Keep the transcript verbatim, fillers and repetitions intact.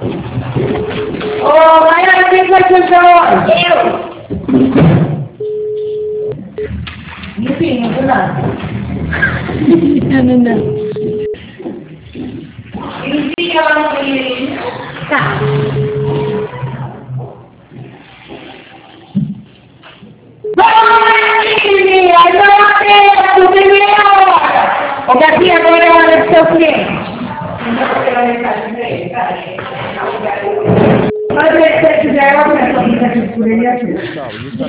Oh, ayan, hindi ko siya. Ew! Ngipin, ito na. Ano na? Hindi ka lang piliin. Ka. Ay, ano natin? Tubig niyo! O kasi ako na ang nag-sofli. Madre, se ci siamo,